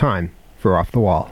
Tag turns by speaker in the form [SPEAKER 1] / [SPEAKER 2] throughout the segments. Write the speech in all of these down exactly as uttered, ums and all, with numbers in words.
[SPEAKER 1] time for Off the Wall.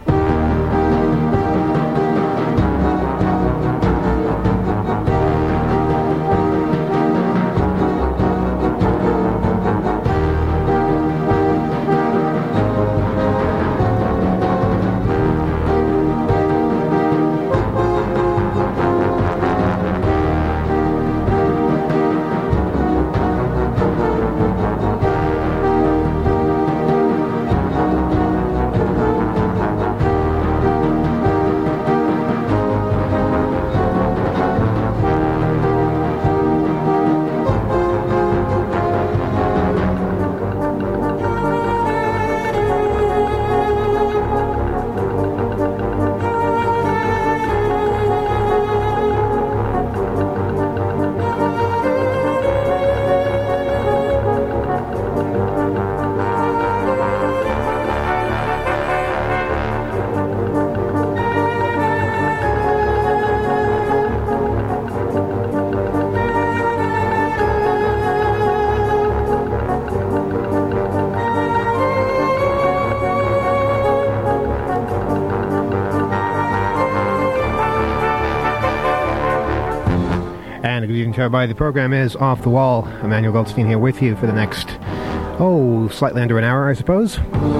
[SPEAKER 1] Everybody, the program is Off the Wall. Emmanuel Goldstein here with you for the next, oh, slightly under an hour, I suppose.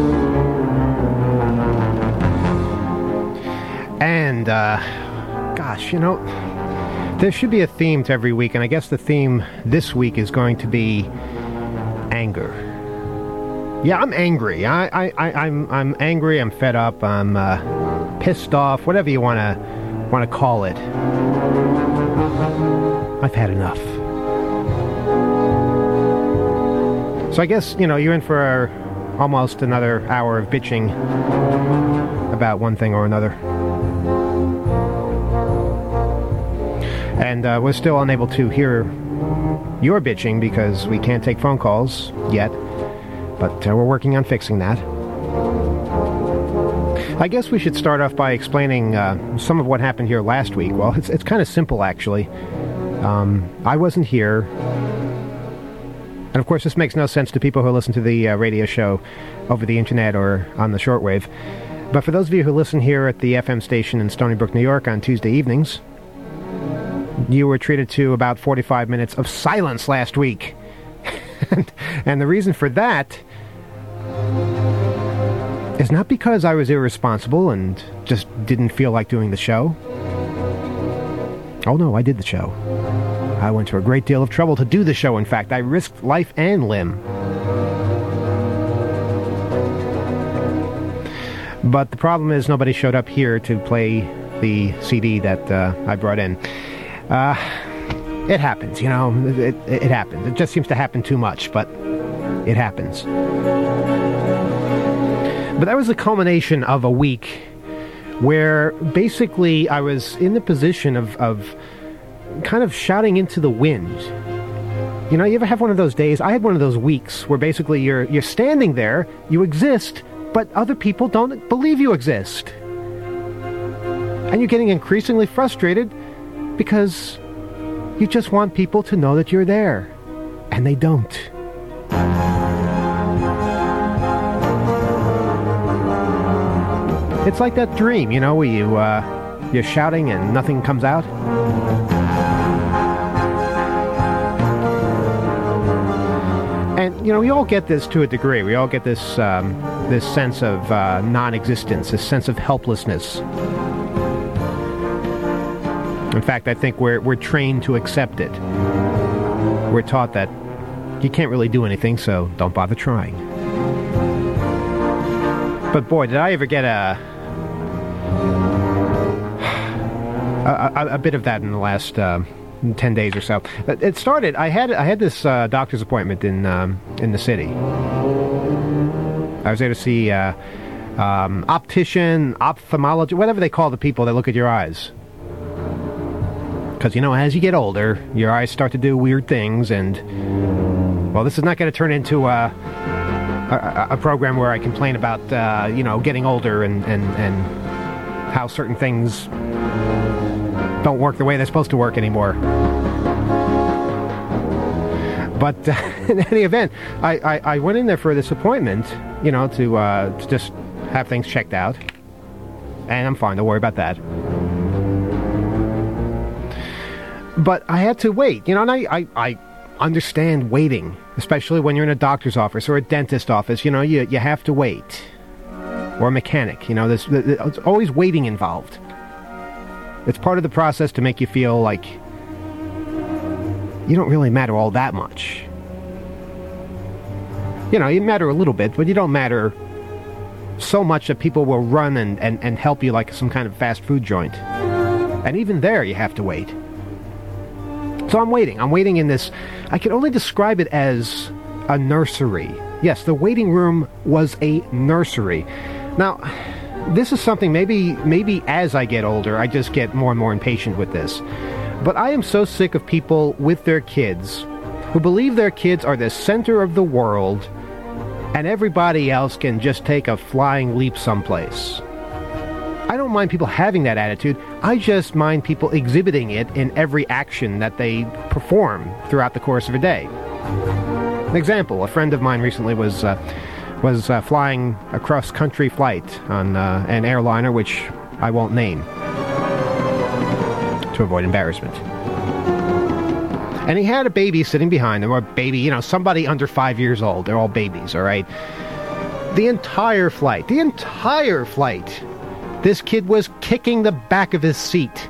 [SPEAKER 1] And, uh, gosh, you know, there should be a theme to every week, and I guess the theme this week is going to be anger. Yeah, I'm angry. I, I, I I'm, I'm angry. I'm fed up. I'm uh, pissed off. Whatever you want to, want to call it. I've had enough. So I guess, you know, you're in for almost another hour of bitching about one thing or another. And uh, we're still unable to hear your bitching because we can't take phone calls yet. But uh, we're working on fixing that. I guess we should start off by explaining uh, some of what happened here last week. Well, it's, it's kind of simple, actually. Um, I wasn't here, and of course this makes no sense to people who listen to the uh, radio show over the internet or on the shortwave, but for those of you who listen here at the F M station in Stony Brook, New York on Tuesday evenings, you were treated to about forty-five minutes of silence last week. and, and the reason for that is not because I was irresponsible and just didn't feel like doing the show. Oh no, I did the show. I went to a great deal of trouble to do the show. In fact, I risked life and limb. But the problem is nobody showed up here to play the C D that uh, I brought in. Uh, it happens, you know. It, it, it happens. It just seems to happen too much, but it happens. But that was the culmination of a week where basically I was in the position of, of kind of shouting into the wind. You know, you ever have one of those days? I had one of those weeks where basically you're you're standing there, you exist, but other people don't believe you exist. And you're getting increasingly frustrated because you just want people to know that you're there. And they don't. It's like that dream, you know, where you, uh, you're shouting and nothing comes out. And, you know, we all get this to a degree. We all get this, um, this sense of uh, non-existence, this sense of helplessness. In fact, I think we're, we're trained to accept it. We're taught that you can't really do anything, so don't bother trying. But boy, did I ever get a a, a, a bit of that in the last uh, ten days or so. It started. I had I had this uh, doctor's appointment in um, in the city. I was there to see uh, um, optician, ophthalmologist, whatever they call the people that look at your eyes. Because, you know, as you get older, your eyes start to do weird things, and well, this is not going to turn into a. A, a program where I complain about, uh, you know, getting older and, and, and how certain things don't work the way they're supposed to work anymore. But uh, in any event, I, I, I went in there for this appointment, you know, to, uh, to just have things checked out. And I'm fine, don't worry about that. But I had to wait, you know, and I, I, I understand waiting, especially when you're in a doctor's office or a dentist office. You know, you, you have to wait. Or a mechanic, you know, there's, there's always waiting involved. It's part of the process to make you feel like you don't really matter all that much. You know, you matter a little bit, but you don't matter so much that people will run and, and, and help you like some kind of fast food joint. And even there, you have to wait. So I'm waiting. I'm waiting in this... I can only describe it as a nursery. Yes, the waiting room was a nursery. Now, this is something maybe maybe as I get older, I just get more and more impatient with this. But I am so sick of people with their kids who believe their kids are the center of the world and everybody else can just take a flying leap someplace. I don't mind people having that attitude. I just mind people exhibiting it in every action that they perform throughout the course of a day. An example, a friend of mine recently was uh, was uh, flying a cross-country flight on uh, an airliner which I won't name to avoid embarrassment. And he had a baby sitting behind him, or a baby, you know, somebody under five years old. They're all babies, all right? The entire flight, the entire flight, this kid was kicking the back of his seat.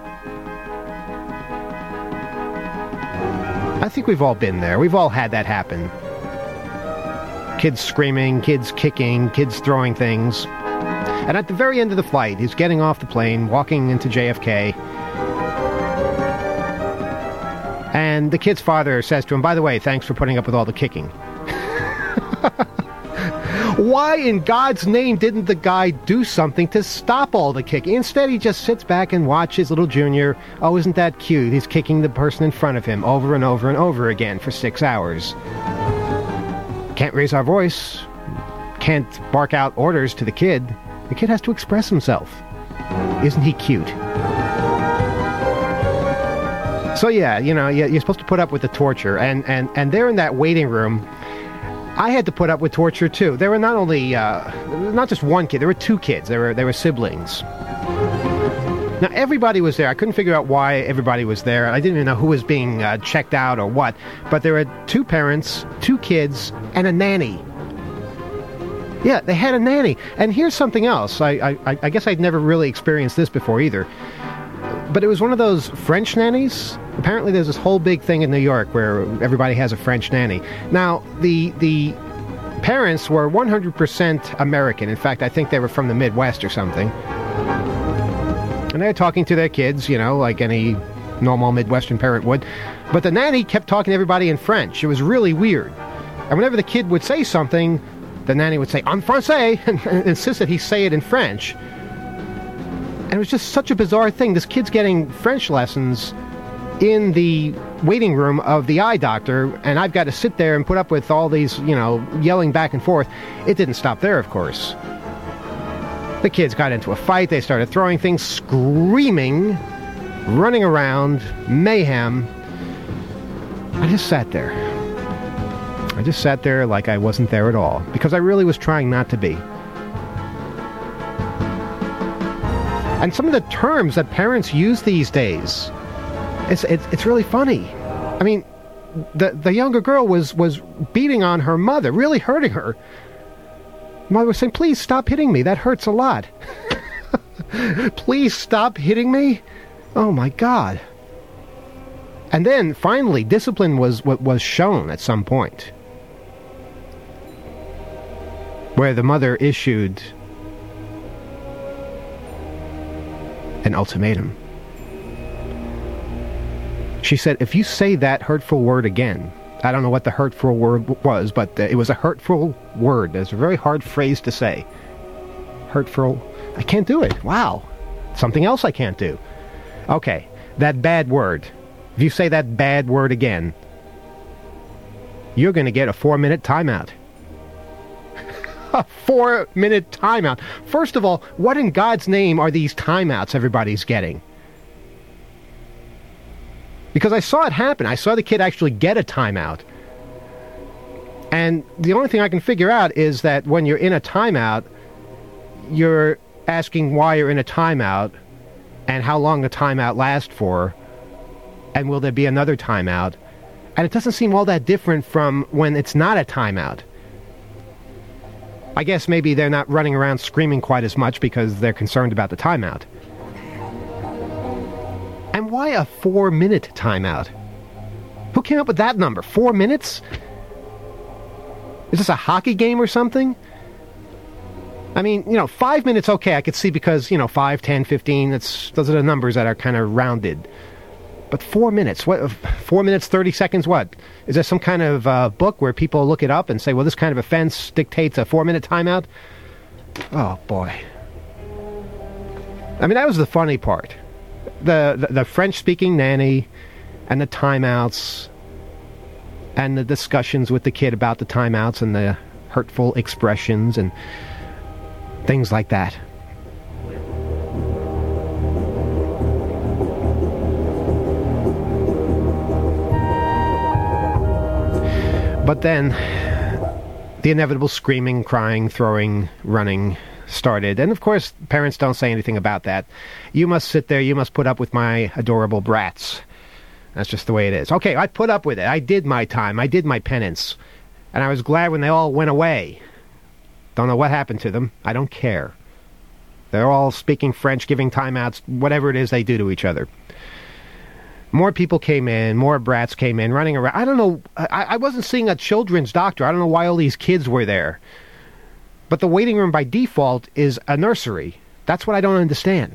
[SPEAKER 1] I think we've all been there. We've all had that happen. Kids screaming, kids kicking, kids throwing things. And at the very end of the flight, he's getting off the plane, walking into J F K. And the kid's father says to him, by the way, thanks for putting up with all the kicking. Why in God's name didn't the guy do something to stop all the kicking? Instead, he just sits back and watches little Junior. Oh, isn't that cute? He's kicking the person in front of him over and over and over again for six hours. Can't raise our voice. Can't bark out orders to the kid. The kid has to express himself. Isn't he cute? So yeah, you know, you're supposed to put up with the torture. And, and, and there in that waiting room, I had to put up with torture too. There were not only, uh, not just one kid, there were two kids. There were, there were siblings. Now, everybody was there. I couldn't figure out why everybody was there. I didn't even know who was being uh, checked out or what. But there were two parents, two kids, and a nanny. Yeah, they had a nanny. And here's something else. I, I, I guess I'd never really experienced this before either. But it was one of those French nannies. Apparently there's this whole big thing in New York where everybody has a French nanny. Now, the the parents were one hundred percent American. In fact, I think they were from the Midwest or something. And they were talking to their kids, you know, like any normal Midwestern parent would. But the nanny kept talking to everybody in French. It was really weird. And whenever the kid would say something, the nanny would say, en français, and insist that he say it in French. And it was just such a bizarre thing. This kid's getting French lessons in the waiting room of the eye doctor, and I've got to sit there and put up with all these, you know, yelling back and forth. It didn't stop there, of course. The kids got into a fight. They started throwing things, screaming, running around, mayhem. I just sat there. I just sat there like I wasn't there at all, because I really was trying not to be. And some of the terms that parents use these days, it's it's, it's really funny. I mean, the the younger girl was, was beating on her mother, really hurting her. Mother was saying, please stop hitting me. That hurts a lot. Please stop hitting me. Oh, my God. And then, finally, discipline was was shown at some point, where the mother issued an ultimatum. She said, if you say that hurtful word again, I don't know what the hurtful word was, but uh, it was a hurtful word. It's a very hard phrase to say. Hurtful. I can't do it. Wow. Something else I can't do. Okay. That bad word. If you say that bad word again, you're going to get a four-minute timeout. A four-minute timeout. First of all, what in God's name are these timeouts everybody's getting? Because I saw it happen. I saw the kid actually get a timeout. And the only thing I can figure out is that when you're in a timeout, you're asking why you're in a timeout and how long the timeout lasts for, and will there be another timeout? And it doesn't seem all that different from when it's not a timeout. I guess maybe they're not running around screaming quite as much because they're concerned about the timeout. And why a four-minute timeout? Who came up with that number? Four minutes? Is this a hockey game or something? I mean, you know, five minutes, okay, I could see because, you know, five, ten, fifteen, that's, those are the numbers that are kind of rounded. But four minutes, what? Four minutes, thirty seconds, what? Is there some kind of uh, book where people look it up and say, well, this kind of offense dictates a four-minute timeout? Oh, boy. I mean, that was the funny part. The, the, the French-speaking nanny and the timeouts and the discussions with the kid about the timeouts and the hurtful expressions and things like that. But then the inevitable screaming, crying, throwing, running started. And of course, parents don't say anything about that. You must sit there, you must put up with my adorable brats. That's just the way it is. Okay, I put up with it. I did my time. I did my penance. And I was glad when they all went away. Don't know what happened to them. I don't care. They're all speaking French, giving timeouts, whatever it is they do to each other. More people came in, more brats came in, running around. I don't know, I, I wasn't seeing a children's doctor. I don't know why all these kids were there. But the waiting room by default is a nursery. That's what I don't understand.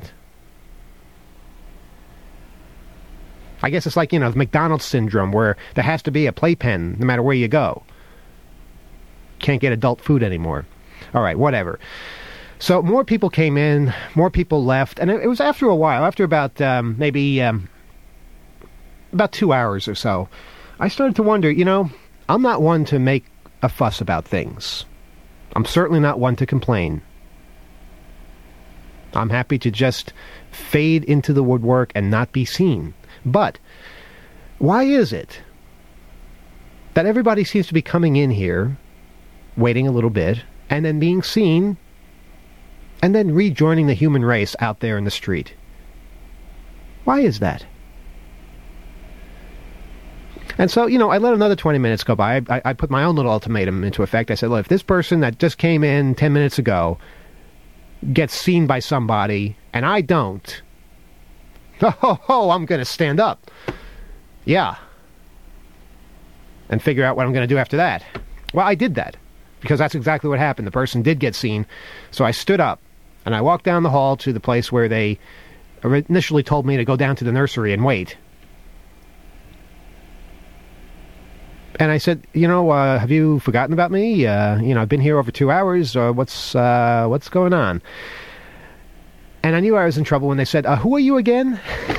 [SPEAKER 1] I guess it's like, you know, the McDonald's syndrome, where there has to be a playpen no matter where you go. Can't get adult food anymore. All right, whatever. So more people came in, more people left, and it, it was after a while, after about um, maybe um, about two hours or so, I started to wonder, you know, I'm not one to make a fuss about things. I'm certainly not one to complain. I'm happy to just fade into the woodwork and not be seen. But why is it that everybody seems to be coming in here, waiting a little bit, and then being seen, and then rejoining the human race out there in the street? Why is that? And so, you know, I let another twenty minutes go by. I, I put my own little ultimatum into effect. I said, look, if this person that just came in ten minutes ago gets seen by somebody, and I don't, oh, ho, ho, I'm going to stand up. Yeah. And figure out what I'm going to do after that. Well, I did that, because that's exactly what happened. The person did get seen. So I stood up, and I walked down the hall to the place where they initially told me to go down to the nursery and wait. And I said, you know, uh, have you forgotten about me? Uh, you know, I've been here over two hours. Uh, what's uh, what's going on? And I knew I was in trouble when they said, uh, who are you again?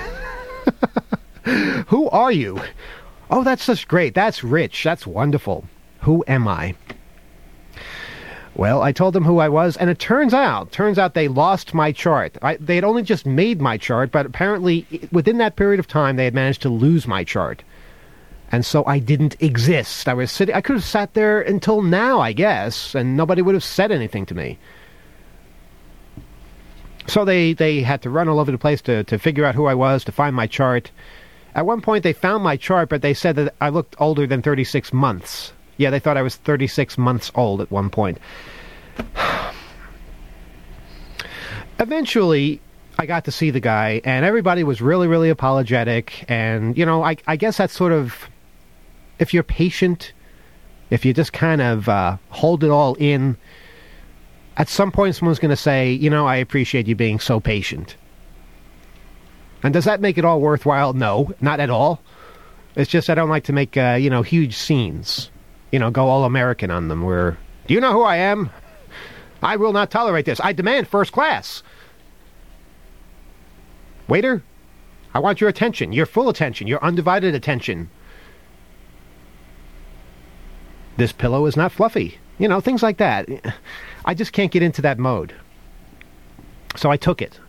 [SPEAKER 1] Who are you? Oh, that's just great. That's rich. That's wonderful. Who am I? Well, I told them who I was, and it turns out, turns out they lost my chart. I, they had only just made my chart, but apparently within that period of time, they had managed to lose my chart. And so I didn't exist. I was sitting, I could have sat there until now, I guess, and nobody would have said anything to me. So they, they had to run all over the place to, to figure out who I was, to find my chart. At one point, they found my chart, but they said that I looked older than thirty-six months. Yeah, they thought I was thirty-six months old at one point. Eventually, I got to see the guy, and everybody was really, really apologetic. And, you know, I, I guess that's sort of, if you're patient, if you just kind of uh, hold it all in, at some point someone's going to say, you know, I appreciate you being so patient. And does that make it all worthwhile? No, not at all. It's just I don't like to make, uh, you know, huge scenes. You know, go all American on them where, do you know who I am? I will not tolerate this. I demand first class. Waiter, I want your attention, your full attention, your undivided attention. This pillow is not fluffy. You know, things like that. I just can't get into that mode. So I took it.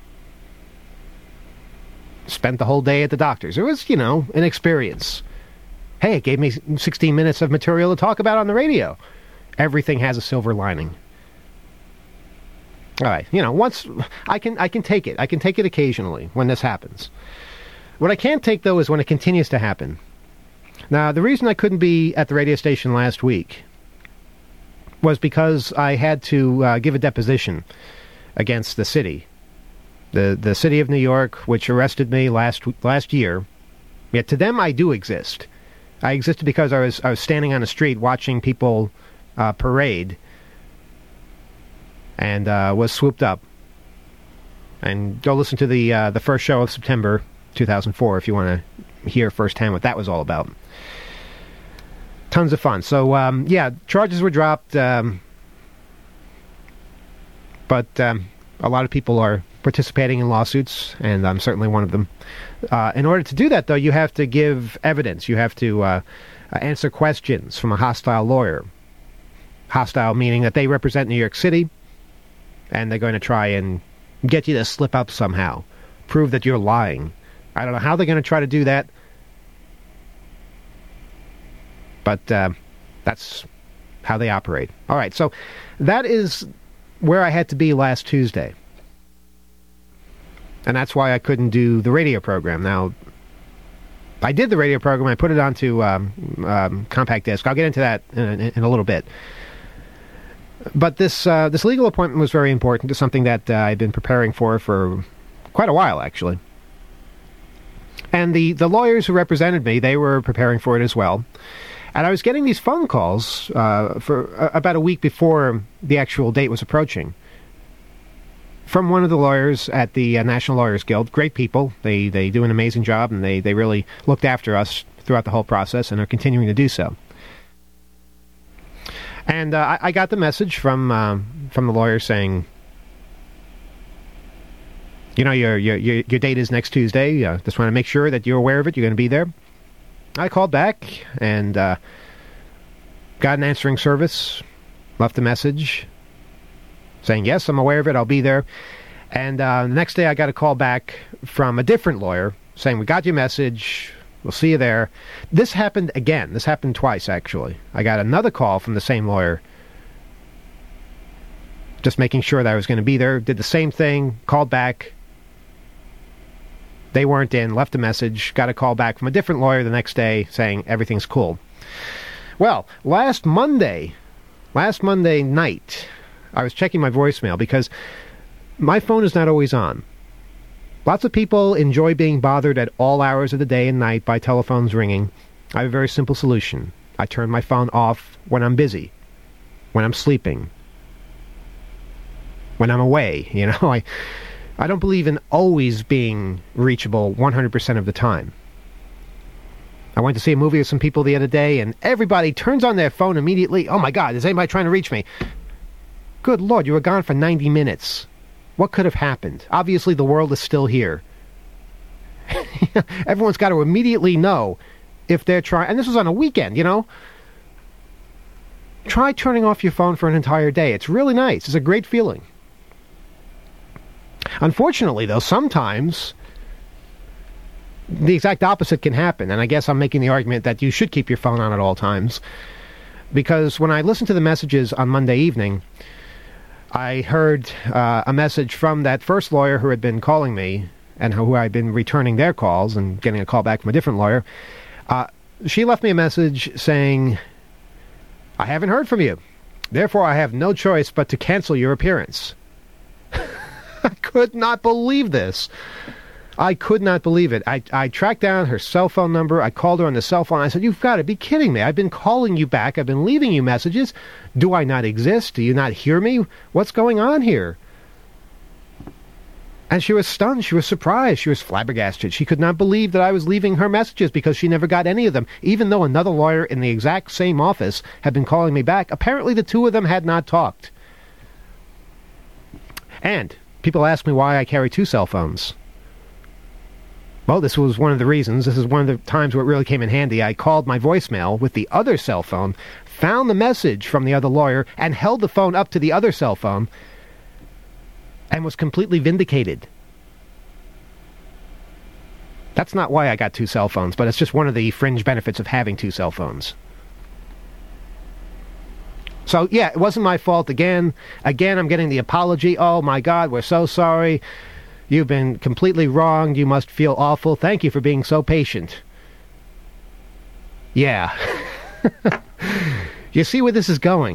[SPEAKER 1] Spent the whole day at the doctor's. It was, you know, an experience. Hey, it gave me sixteen minutes of material to talk about on the radio. Everything has a silver lining. All right, you know, once I can, I can take it. I can take it occasionally when this happens. What I can't take, though, is when it continues to happen. Now, the reason I couldn't be at the radio station last week was because I had to uh, give a deposition against the city, the the city of New York, which arrested me last last year. Yet to them, I do exist. I existed because I was I was standing on the street watching people uh, parade, and uh, was swooped up. And go listen to the uh, the first show of September two thousand four if you want to hear firsthand what that was all about. Tons of fun. So um, yeah, charges were dropped, um, but um, a lot of people are participating in lawsuits, and I'm certainly one of them. Uh, in order to do that, though, you have to give evidence. You have to uh, answer questions from a hostile lawyer. Hostile meaning that they represent New York City, and they're going to try and get you to slip up somehow, prove that you're lying. I don't know how they're going to try to do that, but uh, that's how they operate. All right, so that is where I had to be last Tuesday. And that's why I couldn't do the radio program. Now, I did the radio program. I put it onto um, um, compact disc. I'll get into that in, in, in a little bit. But this uh, this legal appointment was very important. It's something that uh, I've been preparing for for quite a while, actually. And the, the lawyers who represented me, they were preparing for it as well. And I was getting these phone calls uh, for uh, about a week before the actual date was approaching, from one of the lawyers at the uh, National Lawyers Guild. Great people. They they do an amazing job, and they, they really looked after us throughout the whole process and are continuing to do so. And uh, I, I got the message from uh, from the lawyer saying, you know, your your your, your date is next Tuesday. Uh, just want to make sure that you're aware of it. You're going to be there. I called back and uh, got an answering service, left a message saying, yes, I'm aware of it, I'll be there. And uh, the next day I got a call back from a different lawyer saying, we got your message, we'll see you there. This happened again. This happened twice, actually. I got another call from the same lawyer, just making sure that I was going to be there. Did the same thing, called back. They weren't in, left a message, got a call back from a different lawyer the next day saying everything's cool. Well, last Monday, last Monday night, I was checking my voicemail because my phone is not always on. Lots of people enjoy being bothered at all hours of the day and night by telephones ringing. I have a very simple solution. I turn my phone off when I'm busy, when I'm sleeping, when I'm away. You know, I... I don't believe in always being reachable one hundred percent of the time. I went to see a movie with some people the other day, and everybody turns on their phone immediately. Oh my God, is anybody trying to reach me? Good Lord, you were gone for ninety minutes. What could have happened? Obviously, the world is still here. Everyone's got to immediately know if they're trying, and this was on a weekend, you know? Try turning off your phone for an entire day. It's really nice. It's a great feeling. Unfortunately, though, sometimes the exact opposite can happen, and I guess I'm making the argument that you should keep your phone on at all times, because when I listened to the messages on Monday evening, I heard uh, a message from that first lawyer who had been calling me, and who I'd been returning their calls and getting a call back from a different lawyer. Uh, she left me a message saying, I haven't heard from you, therefore I have no choice but to cancel your appearance. I could not believe this. I could not believe it. I, I tracked down her cell phone number. I called her on the cell phone. I said, you've got to be kidding me. I've been calling you back. I've been leaving you messages. Do I not exist? Do you not hear me? What's going on here? And she was stunned. She was surprised. She was flabbergasted. She could not believe that I was leaving her messages because she never got any of them, even though another lawyer in the exact same office had been calling me back. Apparently the two of them had not talked. And people ask me why I carry two cell phones. Well, this was one of the reasons. This is one of the times where it really came in handy. I called my voicemail with the other cell phone, found the message from the other lawyer, and held the phone up to the other cell phone, and was completely vindicated. That's not why I got two cell phones, but it's just one of the fringe benefits of having two cell phones. So, yeah, it wasn't my fault again. Again, I'm getting the apology. Oh, my God, we're so sorry. You've been completely wronged. You must feel awful. Thank you for being so patient. Yeah. You see where this is going?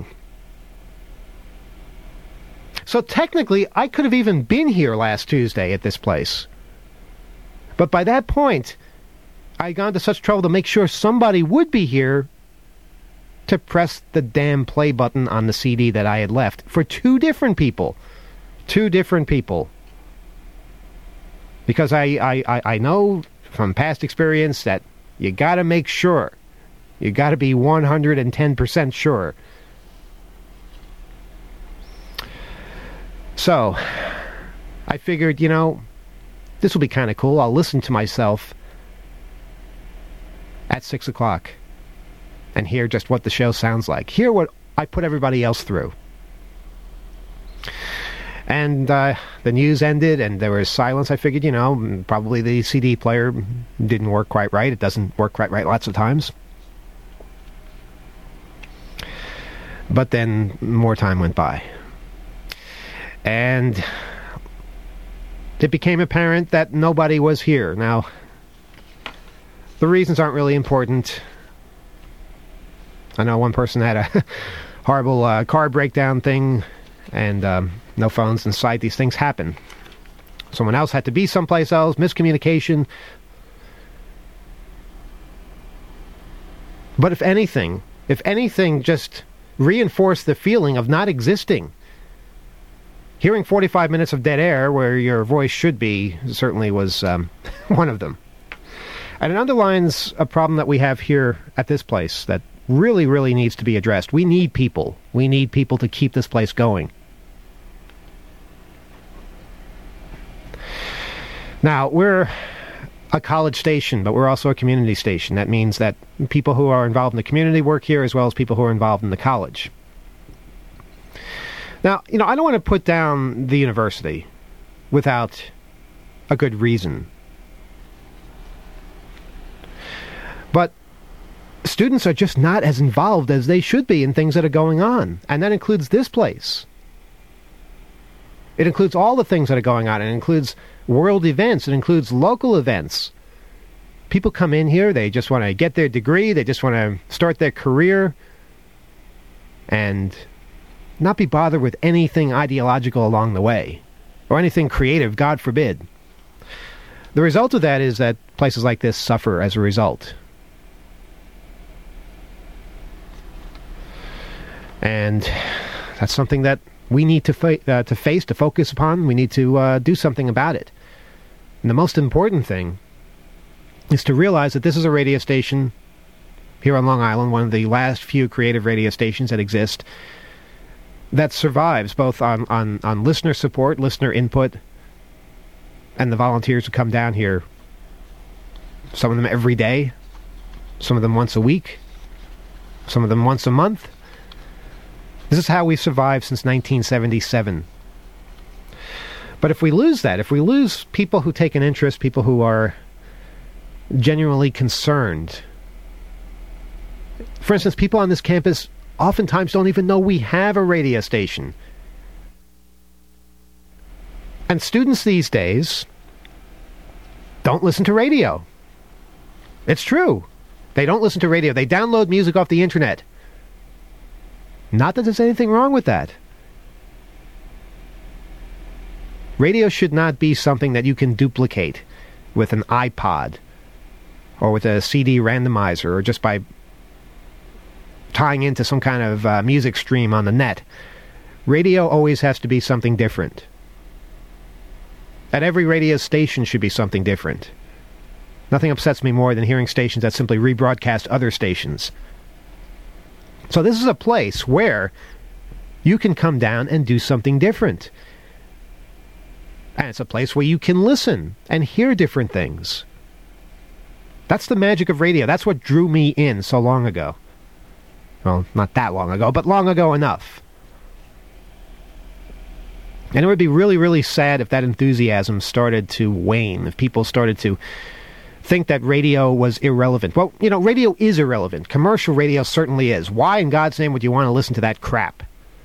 [SPEAKER 1] So technically, I could have even been here last Tuesday at this place. But by that point, I had gone to such trouble to make sure somebody would be here to press the damn play button on the C D that I had left for two different people. Two different people. Because I, I, I, I know from past experience that you got to make sure. You got to be one hundred ten percent sure. So, I figured, you know, this will be kind of cool. I'll listen to myself at six o'clock and hear just what the show sounds like. Hear what I put everybody else through. And uh, the news ended and there was silence. I figured, you know, probably the C D player didn't work quite right. It doesn't work quite right lots of times. But then more time went by. And it became apparent that nobody was here. Now, the reasons aren't really important. I know one person had a horrible uh, car breakdown thing, and um, no phones in sight. These things happen. Someone else had to be someplace else, miscommunication. But if anything, if anything, just reinforced the feeling of not existing. Hearing forty-five minutes of dead air where your voice should be certainly was um, one of them. And it underlines a problem that we have here at this place that really, really needs to be addressed. We need people. We need people to keep this place going. Now, we're a college station, but we're also a community station. That means that people who are involved in the community work here as well as people who are involved in the college. Now, you know, I don't want to put down the university without a good reason. But students are just not as involved as they should be in things that are going on. And that includes this place. It includes all the things that are going on. It includes world events. It includes local events. People come in here, they just want to get their degree, they just want to start their career, and not be bothered with anything ideological along the way, or anything creative, God forbid. The result of that is that places like this suffer as a result. And that's something that we need to, fa- uh, to face, to focus upon. We need to uh, do something about it. And the most important thing is to realize that this is a radio station here on Long Island, one of the last few creative radio stations that exist, that survives both on, on, on listener support, listener input, and the volunteers who come down here, some of them every day, some of them once a week, some of them once a month. This is how we've survived since nineteen seventy-seven. But if we lose that, if we lose people who take an interest, people who are genuinely concerned, for instance, people on this campus oftentimes don't even know we have a radio station. And students these days don't listen to radio. It's true. They don't listen to radio. They download music off the internet. Not that there's anything wrong with that. Radio should not be something that you can duplicate with an iPod or with a C D randomizer or just by tying into some kind of uh, music stream on the net. Radio always has to be something different. At every radio station should be something different. Nothing upsets me more than hearing stations that simply rebroadcast other stations. So this is a place where you can come down and do something different. And it's a place where you can listen and hear different things. That's the magic of radio. That's what drew me in so long ago. Well, not that long ago, but long ago enough. And it would be really, really sad if that enthusiasm started to wane, if people started to think that radio was irrelevant. Well, you know, radio is irrelevant. Commercial radio certainly is. Why in God's name would you want to listen to that crap?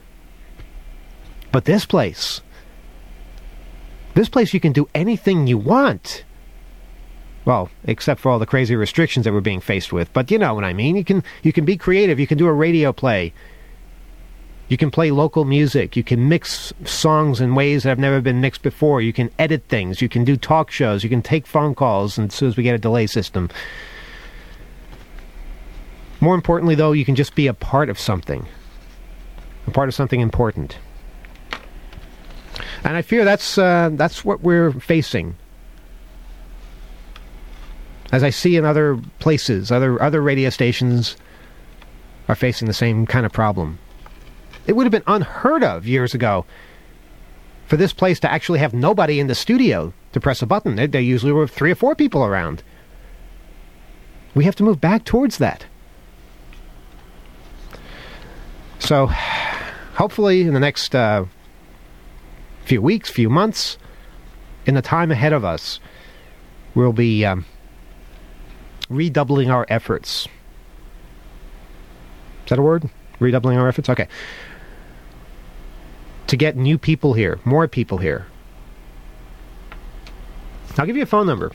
[SPEAKER 1] But this place, this place you can do anything you want. Well, except for all the crazy restrictions that we're being faced with. But you know what I mean. You can you can be creative. You can do a radio play. You can play local music. You can mix songs in ways that have never been mixed before. You can edit things. You can do talk shows. You can take phone calls as soon as we get a delay system. More importantly, though, you can just be a part of something. A part of something important. And I fear that's uh, that's what we're facing. As I see in other places, other other radio stations are facing the same kind of problem. It would have been unheard of years ago for this place to actually have nobody in the studio to press a button. There, there usually were three or four people around. We have to move back towards that. So, hopefully in the next uh, few weeks, few months, in the time ahead of us, we'll be um, redoubling our efforts. Is that a word? Redoubling our efforts? Okay. To get new people here, more people here. I'll give you a phone number.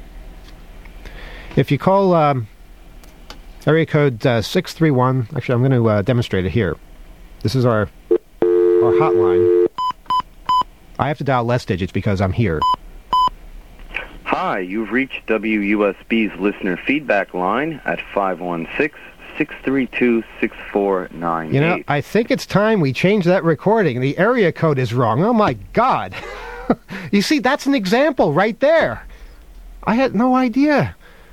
[SPEAKER 1] If you call um, area code uh, six three one, actually I'm going to uh, demonstrate it here. This is our our hotline. I have to dial less digits because I'm here.
[SPEAKER 2] Hi, you've reached W U S B's listener feedback line at five one six, six three two, six four nine eight.
[SPEAKER 1] You know, I think it's time we change that recording. The area code is wrong. Oh, my God. You see, that's an example right there. I had no idea.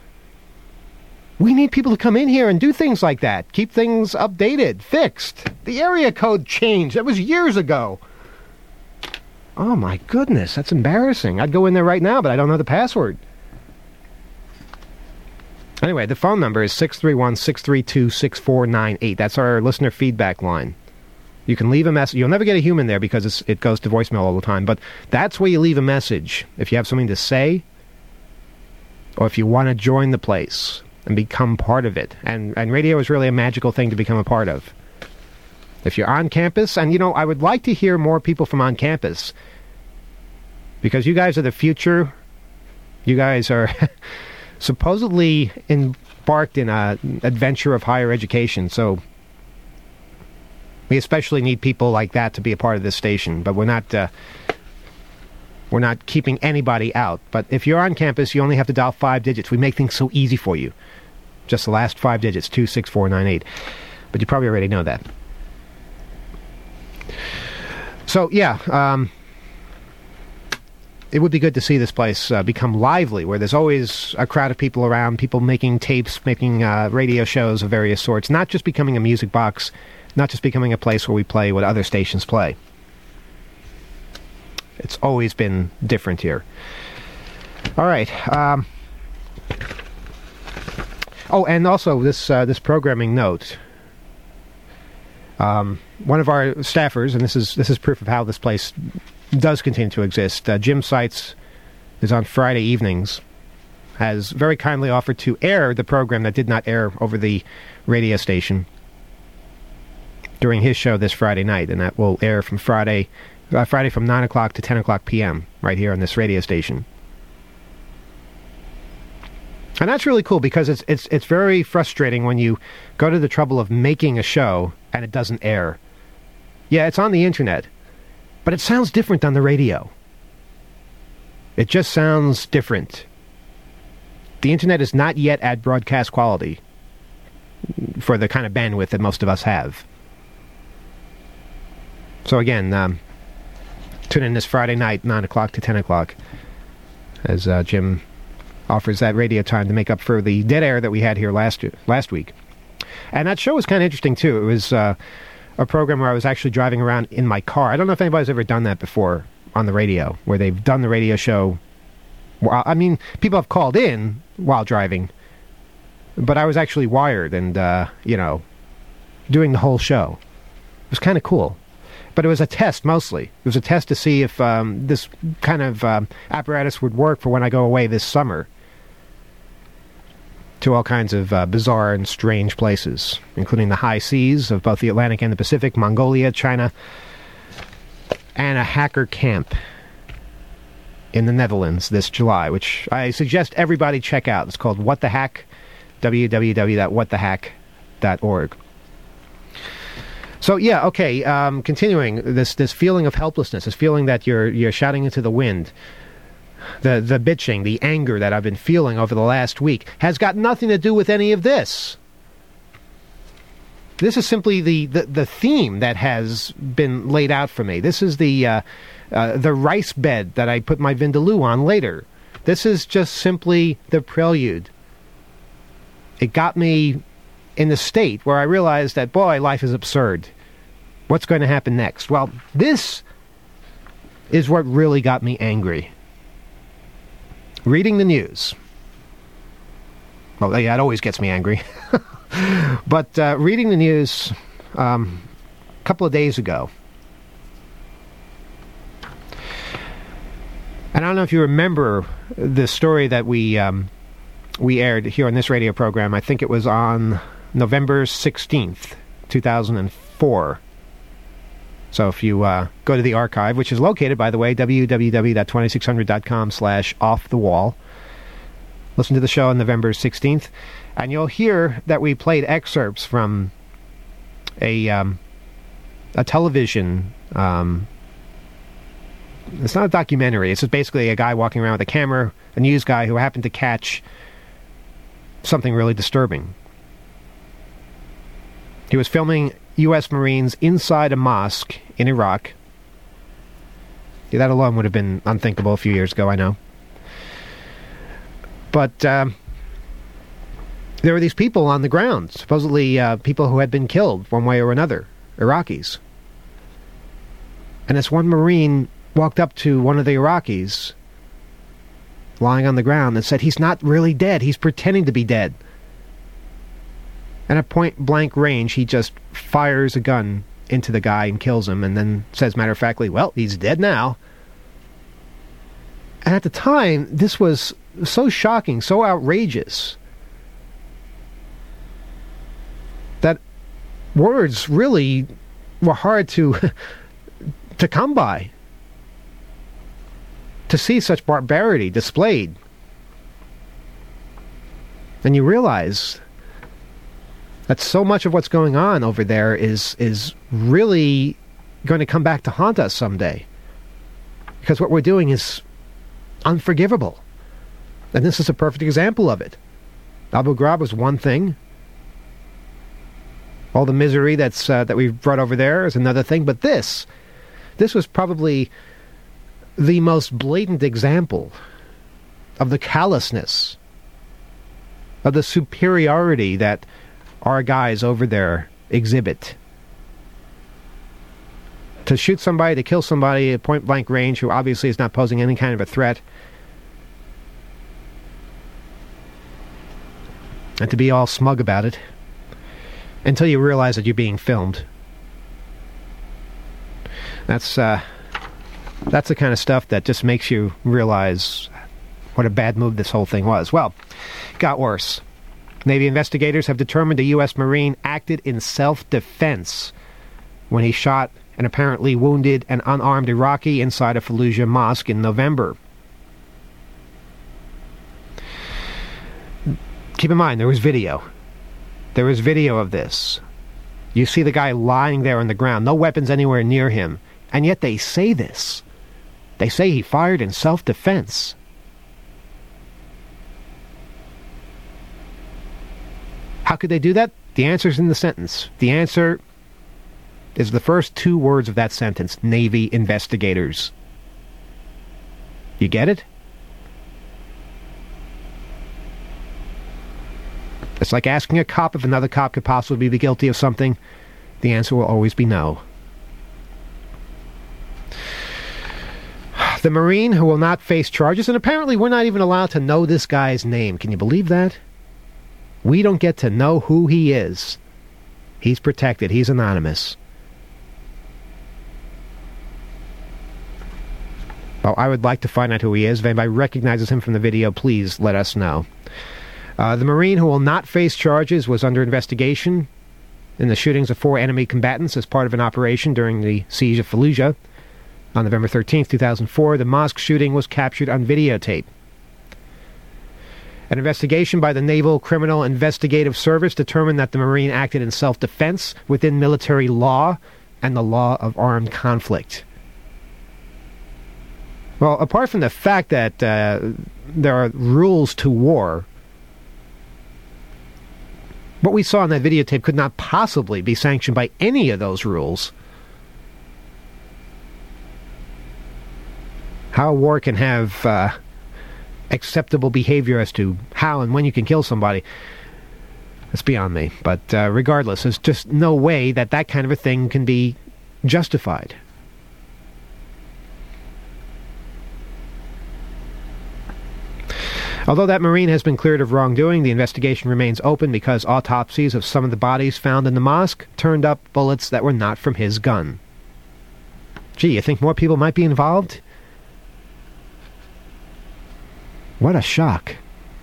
[SPEAKER 1] We need people to come in here and do things like that. Keep things updated, fixed. The area code changed. That was years ago. Oh, my goodness. That's embarrassing. I'd go in there right now, but I don't know the password. Anyway, the phone number is six three one, six three two, six four nine eight. That's our listener feedback line. You can leave a message. You'll never get a human there because it's, it goes to voicemail all the time, but that's where you leave a message. If you have something to say, or if you want to join the place and become part of it. And, and radio is really a magical thing to become a part of. If you're on campus, and you know, I would like to hear more people from on campus, because you guys are the future. You guys are supposedly embarked in an adventure of higher education, so we especially need people like that to be a part of this station. But we're not uh, we're not keeping anybody out. But if you're on campus, you only have to dial five digits. We make things so easy for you. Just the last five digits, two six four nine eight. But you probably already know that. So yeah, um, it would be good to see this place uh, become lively, where there's always a crowd of people around, people making tapes, making uh, radio shows of various sorts, not just becoming a music box, not just becoming a place where we play what other stations play. It's always been different here. All right. Um, oh, and also this uh, this programming note. Um, one of our staffers, and this is this is proof of how this place does continue to exist. Uh, Jim Seitz is on Friday evenings, has very kindly offered to air the program that did not air over the radio station during his show this Friday night, and that will air from Friday, uh, Friday from nine o'clock to ten o'clock p.m. right here on this radio station. And that's really cool, because it's it's it's very frustrating when you go to the trouble of making a show and it doesn't air. Yeah, it's on the internet, but it sounds different on the radio. It just sounds different. The internet is not yet at broadcast quality for the kind of bandwidth that most of us have. So again, um, tune in this Friday night, nine o'clock to ten o'clock, as uh, Jim offers that radio time to make up for the dead air that we had here last last week. And that show was kind of interesting, too. It was uh, a program where I was actually driving around in my car. I don't know if anybody's ever done that before on the radio, where they've done the radio show. Well, I mean, people have called in while driving, but I was actually wired and, uh, you know, doing the whole show. It was kind of cool. But it was a test, mostly. It was a test to see if um, this kind of um, apparatus would work for when I go away this summer. to all kinds of uh, bizarre and strange places, including the high seas of both the Atlantic and the Pacific, Mongolia, China, and a hacker camp in the Netherlands this July, which I suggest everybody check out. It's called What the Hack, w w w dot what the hack dot org. So yeah, okay. Um, continuing this this feeling of helplessness, this feeling that you're you're shouting into the wind, the the bitching, the anger that I've been feeling over the last week has got nothing to do with any of this. This is simply the, the, the theme that has been laid out for me. This is the uh, uh, the rice bed that I put my Vindaloo on later. This is just simply the prelude. It got me in the state where I realized that, boy, life is absurd. What's going to happen next? Well, this is what really got me angry. Reading the news. Well, yeah, it always gets me angry. But uh, reading the news um, a couple of days ago. And I don't know if you remember the story that we um, we aired here on this radio program. I think it was on November sixteenth, two thousand four. So if you uh, go to the archive, which is located, by the way, w w w dot twenty-six hundred dot com slash off the wall. Listen to the show on November sixteenth, and you'll hear that we played excerpts from a um, a television. Um, it's not a documentary. It's just basically a guy walking around with a camera, a news guy who happened to catch something really disturbing. He was filming U S Marines inside a mosque in Iraq. Yeah, that alone would have been unthinkable a few years ago, I know. But um, there were these people on the ground, supposedly uh, people who had been killed one way or another, Iraqis. And this one Marine walked up to one of the Iraqis lying on the ground and said, he's not really dead, he's pretending to be dead. And at point-blank range, he just fires a gun into the guy and kills him, and then says matter-of-factly, well, he's dead now. And at the time, this was so shocking, so outrageous, that words really were hard to to come by. To see such barbarity displayed. And you realize that so much of what's going on over there is is really going to come back to haunt us someday. Because what we're doing is unforgivable. And this is a perfect example of it. Abu Ghraib was one thing. All the misery that's uh, that we've brought over there is another thing. But this, this was probably the most blatant example of the callousness, of the superiority that our guys over there exhibit. To shoot somebody, to kill somebody at point-blank range who obviously is not posing any kind of a threat, and to be all smug about it until you realize that you're being filmed. That's uh, that's the kind of stuff that just makes you realize what a bad move this whole thing was. Well, it got worse. Navy investigators have determined a U S Marine acted in self-defense when he shot and apparently wounded an unarmed Iraqi inside a Fallujah mosque in November. Keep in mind, there was video. There was video of this. You see the guy lying there on the ground, no weapons anywhere near him, and yet they say this. They say he fired in self-defense. How could they do that? The answer's in the sentence. The answer is the first two words of that sentence, Navy investigators. You get it? It's like asking a cop if another cop could possibly be guilty of something. The answer will always be no. The Marine who will not face charges, and apparently we're not even allowed to know this guy's name. Can you believe that? We don't get to know who he is. He's protected. He's anonymous. Well, I would like to find out who he is. If anybody recognizes him from the video, please let us know. Uh, the Marine who will not face charges was under investigation in the shootings of four enemy combatants as part of an operation during the siege of Fallujah. On November thirteenth, two thousand four, the mosque shooting was captured on videotape. An investigation by the Naval Criminal Investigative Service determined that the Marine acted in self-defense within military law and the law of armed conflict. Well, apart from the fact that uh, there are rules to war, what we saw on that videotape could not possibly be sanctioned by any of those rules. How a war can have uh, acceptable behavior as to how and when you can kill somebody, that's beyond me. But uh, regardless, there's just no way that that kind of a thing can be justified. Although that Marine has been cleared of wrongdoing, the investigation remains open because autopsies of some of the bodies found in the mosque turned up bullets that were not from his gun. Gee, you think more people might be involved? What a shock.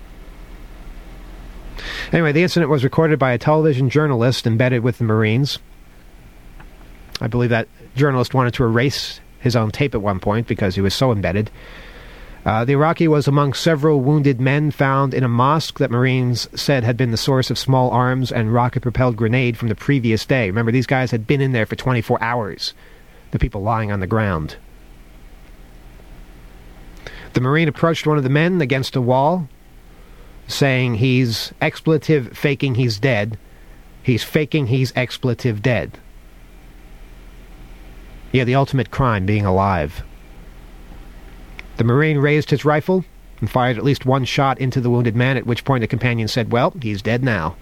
[SPEAKER 1] Anyway, the incident was recorded by a television journalist embedded with the Marines. I believe that journalist wanted to erase his own tape at one point because he was so embedded. Uh, the Iraqi was among several wounded men found in a mosque that Marines said had been the source of small arms and rocket-propelled grenade from the previous day. Remember, these guys had been in there for twenty-four hours, the people lying on the ground. The Marine approached one of the men against a wall, saying he's expletive faking he's dead. He's faking he's expletive dead. Yeah, the ultimate crime, being alive. The Marine raised his rifle and fired at least one shot into the wounded man, at which point the companion said, well, he's dead now.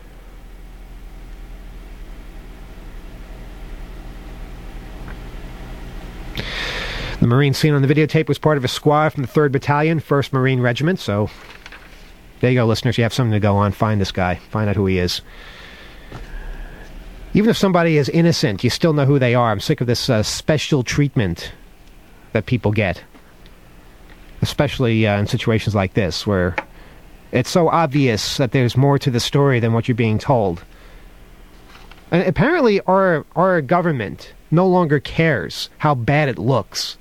[SPEAKER 1] The Marine seen on the videotape was part of a squad from the third Battalion, first Marine Regiment, so there you go, listeners. You have something to go on. Find this guy. Find out who he is. Even if somebody is innocent, you still know who they are. I'm sick of this uh, special treatment that people get. Especially uh, in situations like this, where it's so obvious that there's more to the story than what you're being told. And apparently our our government no longer cares how bad it looks.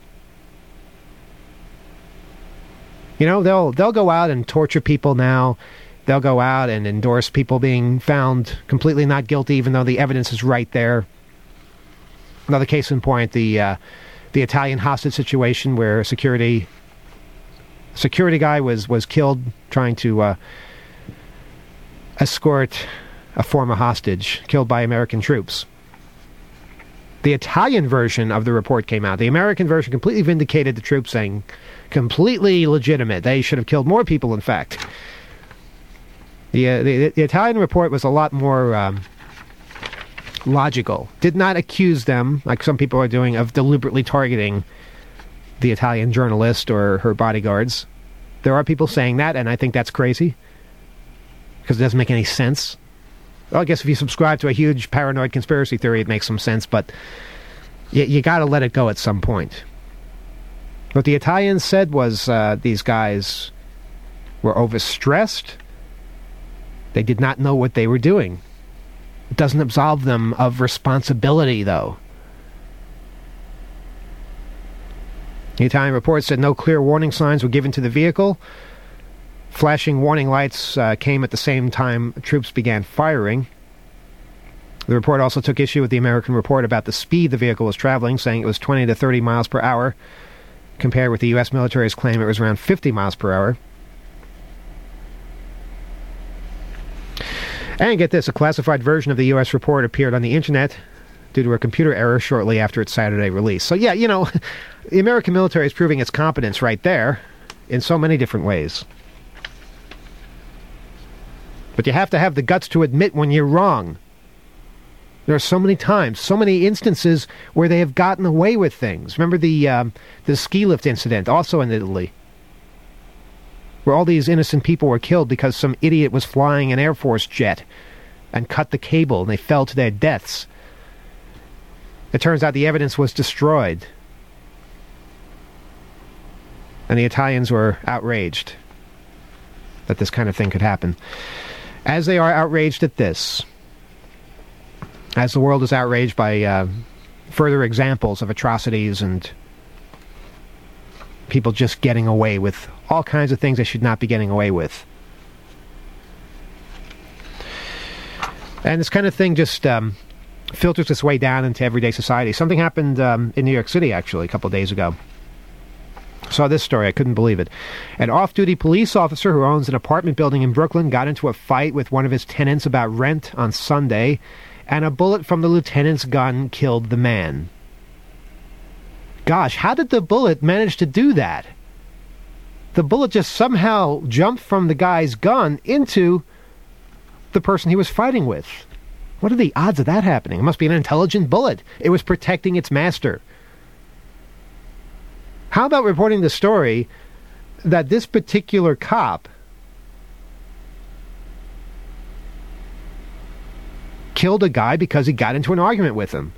[SPEAKER 1] You know, they'll they'll go out and torture people now. They'll go out and endorse people being found completely not guilty, even though the evidence is right there. Another case in point, the uh, the Italian hostage situation where security security guy was was killed trying to uh, escort a former hostage killed by American troops. The Italian version of the report came out. The American version completely vindicated the troops, saying completely legitimate. They should have killed more people, in fact. The, uh, the, the Italian report was a lot more um, logical. Did not accuse them, like some people are doing, of deliberately targeting the Italian journalist or her bodyguards. There are people saying that, and I think that's crazy, because it doesn't make any sense. Well, I guess if you subscribe to a huge paranoid conspiracy theory, it makes some sense, but you, you got to let it go at some point. What the Italians said was uh, these guys were overstressed. They did not know what they were doing. It doesn't absolve them of responsibility, though. The Italian report said no clear warning signs were given to the vehicle. Flashing warning lights uh, came at the same time troops began firing. The report also took issue with the American report about the speed the vehicle was traveling, saying it was twenty to thirty miles per hour, compared with the U S military's claim it was around fifty miles per hour. And get this, a classified version of the U S report appeared on the internet due to a computer error shortly after its Saturday release. So yeah, you know, the American military is proving its competence right there in so many different ways. But you have to have the guts to admit when you're wrong. There are so many times, so many instances where they have gotten away with things. Remember the um, the ski lift incident, also in Italy, where all these innocent people were killed because some idiot was flying an Air Force jet and cut the cable, and they fell to their deaths. It turns out the evidence was destroyed, and the Italians were outraged. that this kind of thing could happen. As they are outraged at this, as the world is outraged by uh, further examples of atrocities and people just getting away with all kinds of things they should not be getting away with. And this kind of thing just um, filters its way down into everyday society. Something happened um, in New York City, actually, a couple of days ago. Saw this story. I couldn't believe it. An off-duty police officer who owns an apartment building in Brooklyn got into a fight with one of his tenants about rent on Sunday, and a bullet from the lieutenant's gun killed the man. Gosh, how did the bullet manage to do that? The bullet just somehow jumped from the guy's gun into the person he was fighting with. What are the odds of that happening? It must be an intelligent bullet. It was protecting its master. How about reporting the story that this particular cop killed a guy because he got into an argument with him?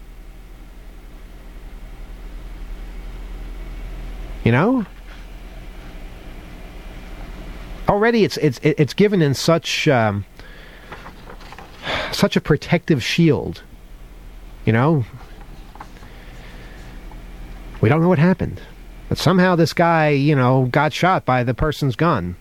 [SPEAKER 1] You know? Already it's it's it's given in such um, such a protective shield. You know? We don't know what happened. But somehow this guy, you know, got shot by the person's gun.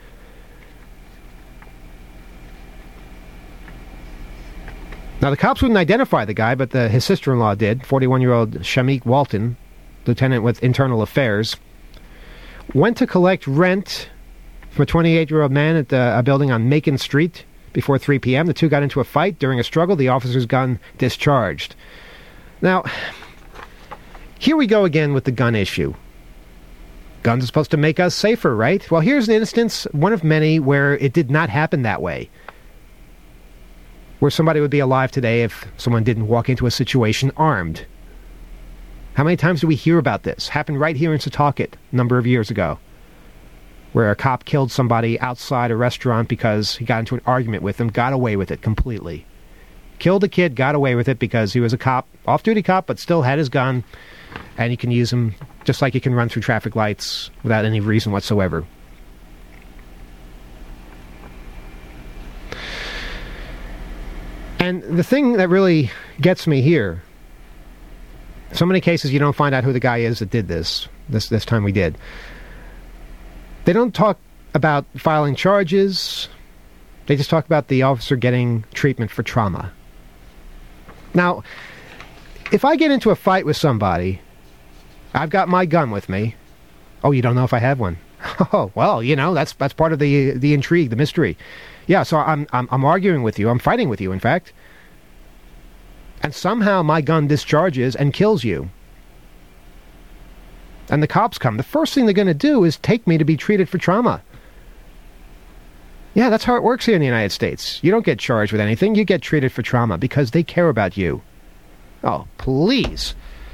[SPEAKER 1] Now, the cops wouldn't identify the guy, but the, his sister-in-law did. forty-one-year-old Shamik Walton, lieutenant with Internal Affairs, went to collect rent from a twenty-eight-year-old man at the, a building on Macon Street before three p.m. The two got into a fight. During a struggle, the officer's gun discharged. Now, here we go again with the gun issue. Guns are supposed to make us safer, right? Well, here's an instance, one of many, where it did not happen that way. Where somebody would be alive today if someone didn't walk into a situation armed. How many times do we hear about this? Happened right here in Setauket a number of years ago, where a cop killed somebody outside a restaurant because he got into an argument with them, got away with it completely. Killed a kid, got away with it because he was a cop, off-duty cop, but still had his gun, and he can use them just like he can run through traffic lights without any reason whatsoever. And the thing that really gets me here, so many cases you don't find out who the guy is that did this. This this time we did. They don't talk about filing charges. They just talk about the officer getting treatment for trauma. Now, if I get into a fight with somebody, I've got my gun with me. Oh, you don't know if I have one? Oh, well, you know, that's that's part of the the intrigue, the mystery. Yeah, so I'm I'm I'm arguing with you. I'm fighting with you, in fact. And somehow my gun discharges and kills you. And the cops come. The first thing they're going to do is take me to be treated for trauma. Yeah, that's how it works here in the United States. You don't get charged with anything. You get treated for trauma because they care about you. Oh, please.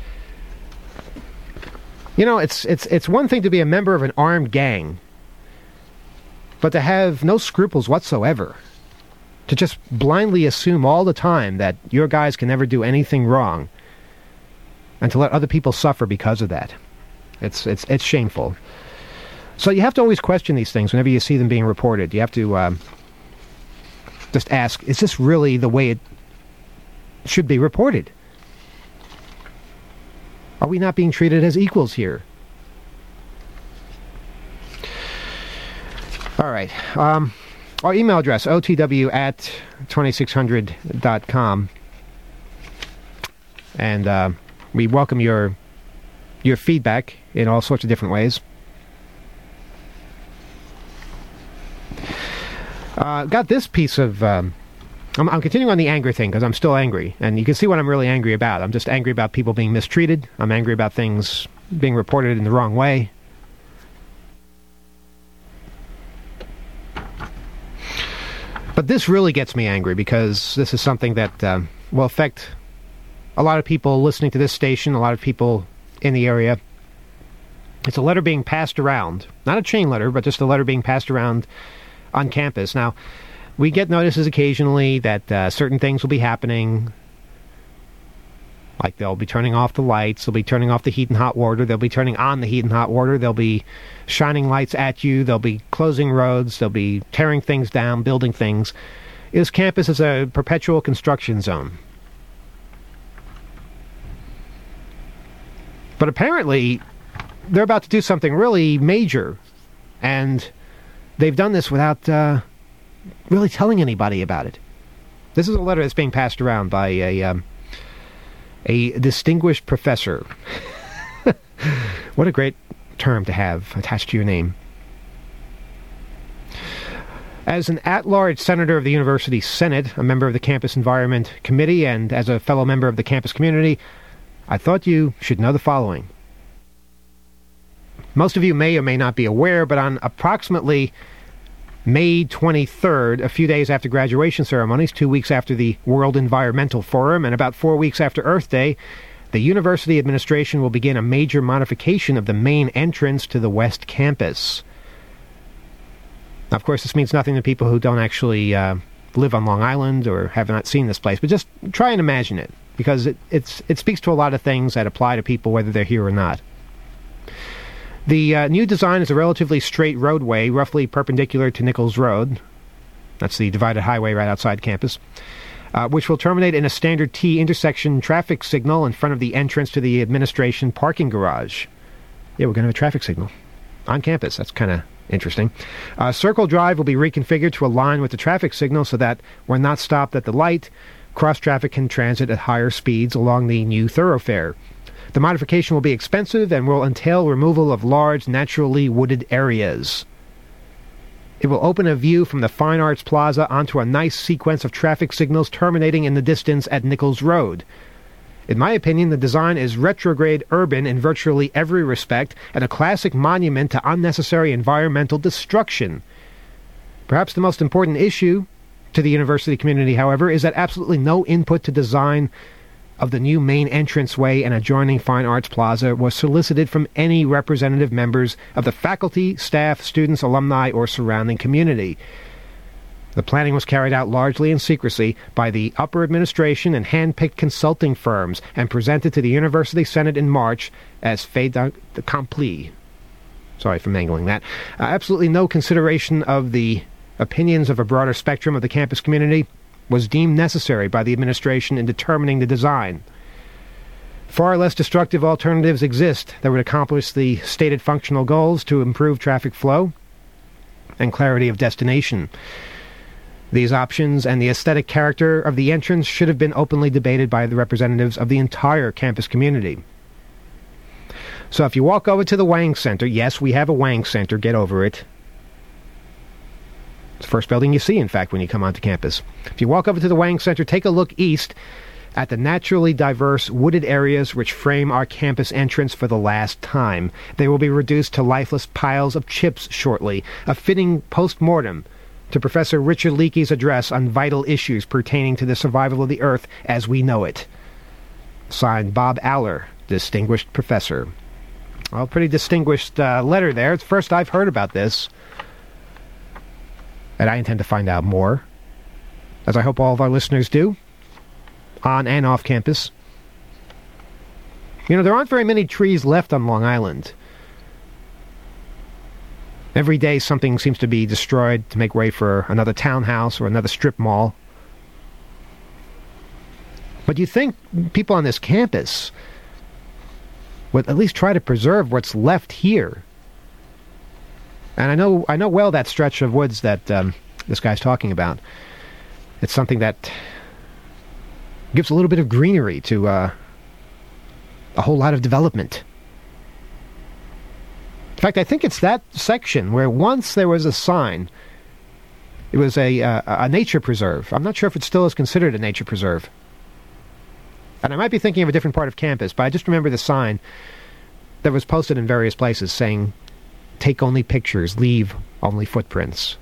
[SPEAKER 1] You know, it's it's it's one thing to be a member of an armed gang, but to have no scruples whatsoever, to just blindly assume all the time that your guys can never do anything wrong, and to let other people suffer because of that. It's it's it's shameful. So you have to always question these things whenever you see them being reported. You have to um, just ask, is this really the way it should be reported? Are we not being treated as equals here? All right. Um, our email address, O T W at twenty-six hundred dot com. And uh, we welcome your your feedback in all sorts of different ways. Uh, got this piece of... Um, I'm, I'm continuing on the anger thing because I'm still angry. And you can see what I'm really angry about. I'm just angry about people being mistreated. I'm angry about things being reported in the wrong way. But this really gets me angry because this is something that um, will affect a lot of people listening to this station, a lot of people in the area. It's a letter being passed around. Not a chain letter, but just a letter being passed around on campus. Now, we get notices occasionally that uh, certain things will be happening Like they'll be turning off the lights, they'll be turning off the heat and hot water, they'll be turning on the heat and hot water, they'll be shining lights at you, they'll be closing roads, they'll be tearing things down, building things. This campus is a perpetual construction zone. But apparently, they're about to do something really major, and they've done this without uh, really telling anybody about it. This is a letter that's being passed around by a... Um, A distinguished professor. What a great term to have attached to your name. As an at-large senator of the University Senate, a member of the Campus Environment Committee, and as a fellow member of the campus community, I thought you should know the following. Most of you may or may not be aware, but on approximately May twenty-third, a few days after graduation ceremonies, two weeks after the World Environmental Forum, and about four weeks after Earth Day, the university administration will begin a major modification of the main entrance to the West Campus. Now, of course, this means nothing to people who don't actually uh, live on Long Island or have not seen this place, but just try and imagine it, because it, it's, it speaks to a lot of things that apply to people whether they're here or not. The uh, new design is a relatively straight roadway, roughly perpendicular to Nichols Road. That's the divided highway right outside campus, uh, which will terminate in a standard T intersection traffic signal in front of the entrance to the administration parking garage. Yeah, we're going to have a traffic signal on campus. That's kind of interesting. Uh, Circle Drive will be reconfigured to align with the traffic signal so that when not stopped at the light, cross-traffic can transit at higher speeds along the new thoroughfare. The modification will be expensive and will entail removal of large, naturally wooded areas. It will open a view from the Fine Arts Plaza onto a nice sequence of traffic signals terminating in the distance at Nichols Road. In my opinion, the design is retrograde urban in virtually every respect and a classic monument to unnecessary environmental destruction. Perhaps the most important issue to the university community, however, is that absolutely no input to design of the new main entranceway and adjoining Fine Arts Plaza was solicited from any representative members of the faculty, staff, students, alumni, or surrounding community. The planning was carried out largely in secrecy by the upper administration and hand-picked consulting firms and presented to the University Senate in March as fait accompli. Sorry for mangling that. Uh, absolutely no consideration of the opinions of a broader spectrum of the campus community was deemed necessary by the administration in determining the design. Far less destructive alternatives exist that would accomplish the stated functional goals to improve traffic flow and clarity of destination. These options and the aesthetic character of the entrance should have been openly debated by the representatives of the entire campus community. So if you walk over to the Wang Center, yes, we have a Wang Center, get over it. It's the first building you see, in fact, when you come onto campus. If you walk over to the Wang Center, take a look east at the naturally diverse wooded areas which frame our campus entrance for the last time. They will be reduced to lifeless piles of chips shortly, a fitting post-mortem to Professor Richard Leakey's address on vital issues pertaining to the survival of the Earth as we know it. Signed, Bob Aller, Distinguished Professor. Well, pretty distinguished uh, letter there. It's the first I've heard about this. And I intend to find out more, as I hope all of our listeners do, on and off campus. You know, there aren't very many trees left on Long Island. Every day something seems to be destroyed to make way for another townhouse or another strip mall. But you think people on this campus would at least try to preserve what's left here? And I know I know well that stretch of woods that um, this guy's talking about. It's something that gives a little bit of greenery to uh, a whole lot of development. In fact, I think it's that section where once there was a sign. It was a, uh, a nature preserve. I'm not sure if it still is considered a nature preserve. And I might be thinking of a different part of campus, but I just remember the sign that was posted in various places saying, "Take only pictures, leave only footprints."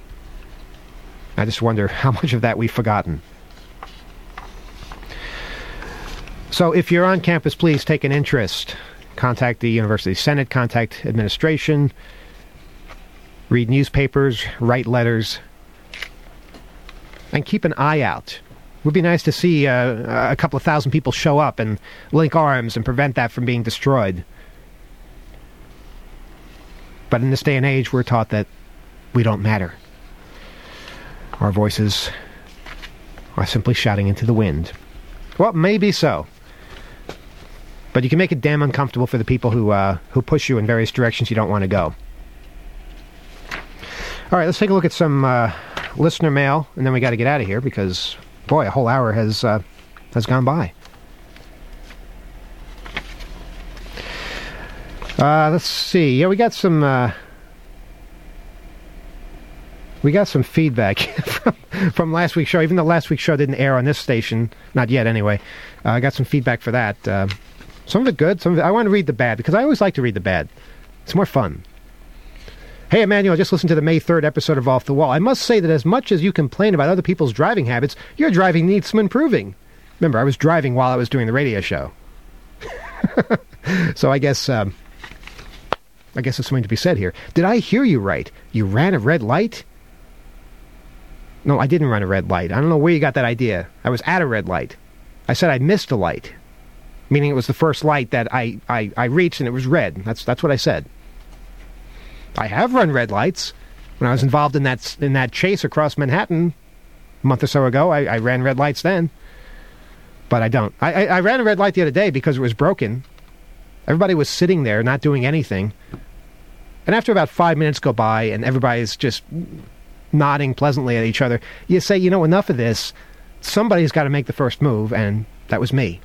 [SPEAKER 1] I just wonder how much of that we've forgotten. So if you're on campus, please take an interest. Contact the University Senate, contact administration, read newspapers, write letters, and keep an eye out would be nice to see uh, a couple of thousand people show up and link arms and prevent that from being destroyed. But in this day and age, we're taught that we don't matter. Our voices are simply shouting into the wind. Well, maybe so. But you can make it damn uncomfortable for the people who uh, who push you in various directions you don't want to go. All right, let's take a look at some uh, listener mail, and then we got to get out of here because, boy, a whole hour has uh, has gone by. Uh, let's see. Yeah, we got some. Uh, we got some feedback from, from last week's show. Even though last week's show didn't air on this station, not yet anyway. Uh, I got some feedback for that. Uh, some of it good. Some of it, I want to read the bad because I always like to read the bad. It's more fun. Hey, Emmanuel, I just listened to the May third episode of Off the Wall. I must say that as much as you complain about other people's driving habits, your driving needs some improving. Remember, I was driving while I was doing the radio show. So I guess, um, I guess there's something to be said here. Did I hear you right? You ran a red light? No, I didn't run a red light. I don't know where you got that idea. I was at a red light. I said I missed a light, meaning it was the first light that I, I, I reached and it was red. That's that's what I said. I have run red lights. When I was involved in that in that chase across Manhattan a month or so ago, I, I ran red lights then. But I don't. I, I, I ran a red light the other day because it was broken. Everybody was sitting there not doing anything. And after about five minutes go by and everybody's just nodding pleasantly at each other, you say, you know, enough of this. Somebody's got to make the first move, and that was me.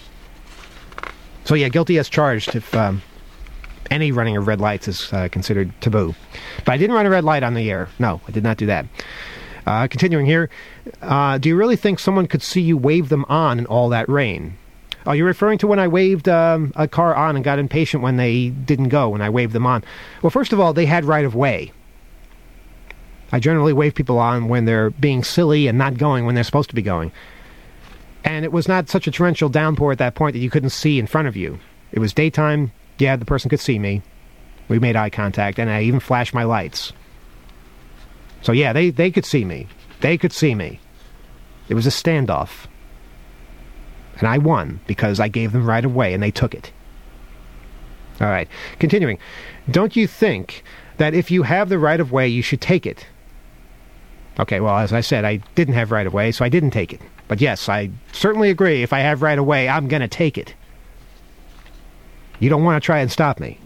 [SPEAKER 1] So yeah, guilty as charged if um, any running of red lights is uh, considered taboo. But I didn't run a red light on the air. No, I did not do that. Uh, continuing here, uh, do you really think someone could see you wave them on in all that rain? Are you referring to when I waved um, a car on and got impatient when they didn't go, when I waved them on? Well, first of all, they had right of way. I generally wave people on when they're being silly and not going when they're supposed to be going. And it was not such a torrential downpour at that point that you couldn't see in front of you. It was daytime. Yeah, the person could see me. We made eye contact, and I even flashed my lights. So yeah, they, they could see me. They could see me. It was a standoff. And I won because I gave them right of way, and they took it. All right, continuing. Don't you think that if you have the right of way, you should take it? Okay, well, as I said, I didn't have right of way, so I didn't take it. But yes, I certainly agree. If I have right of way, I'm going to take it. You don't want to try and stop me.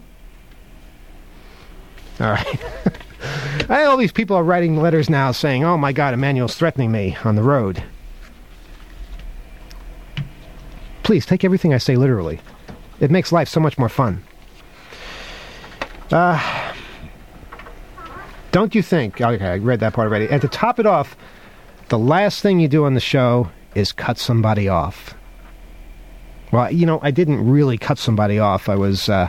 [SPEAKER 1] All right. I, all these people are writing letters now saying, oh my God, Emmanuel's threatening me on the road. Please, take everything I say literally. It makes life so much more fun. Uh... Don't you think... Okay, I read that part already. And to top it off, the last thing you do on the show is cut somebody off. Well, you know, I didn't really cut somebody off. I was... Uh,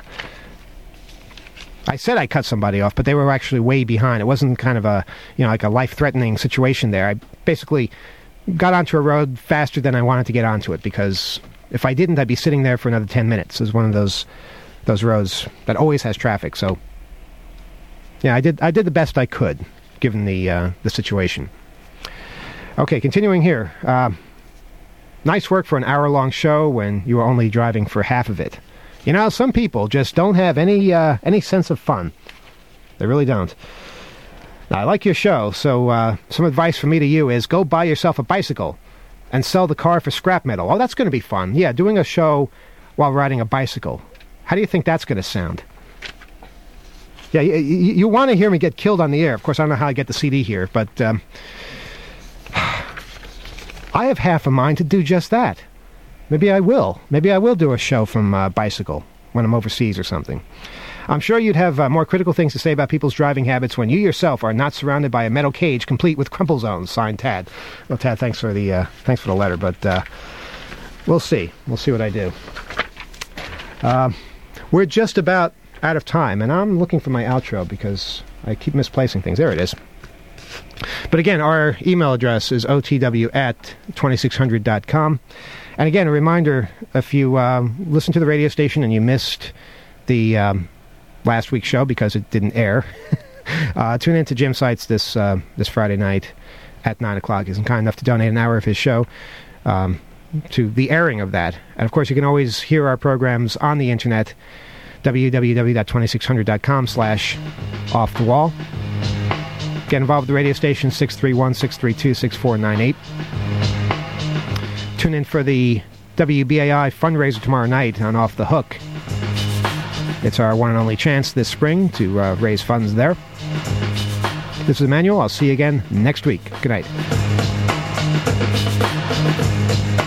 [SPEAKER 1] I said I cut somebody off, but they were actually way behind. It wasn't kind of a, you know, like a life-threatening situation there. I basically got onto a road faster than I wanted to get onto it, because if I didn't, I'd be sitting there for another ten minutes. It's one of those those roads that always has traffic, so... Yeah, I did I did the best I could, given the uh, the situation. Okay, continuing here. Uh, nice work for an hour-long show when you were only driving for half of it. You know, some people just don't have any uh, any sense of fun. They really don't. Now, I like your show, so uh, some advice from me to you is go buy yourself a bicycle and sell the car for scrap metal. Oh, that's going to be fun. Yeah, doing a show while riding a bicycle. How do you think that's going to sound? Yeah, you, you, you want to hear me get killed on the air. Of course, I don't know how I get the C D here, but um, I have half a mind to do just that. Maybe I will. Maybe I will do a show from uh, bicycle when I'm overseas or something. I'm sure you'd have uh, more critical things to say about people's driving habits when you yourself are not surrounded by a metal cage complete with crumple zones. Signed, Tad. Well, Tad, thanks for the uh, thanks for the letter, but uh, we'll see. We'll see what I do. Uh, we're just about out of time, and I'm looking for my outro because I keep misplacing things. There it is. But again, our email address is o t w at twenty-six hundred dot com. And again, a reminder, if you um, listen to the radio station and you missed the um, last week's show because it didn't air, uh, tune in to Jim Sites this uh, this Friday night at nine o'clock isn't kind enough to donate an hour of his show um, to the airing of that. And, of course, you can always hear our programs on the Internet, w w w dot twenty-six hundred dot com slash off the wall. Get involved with the radio station, six three one, six three two, six four nine eight. Tune in for the W B A I fundraiser tomorrow night on Off the Hook. It's our one and only chance this spring to uh, raise funds there. This is Emmanuel. I'll see you again next week. Good night.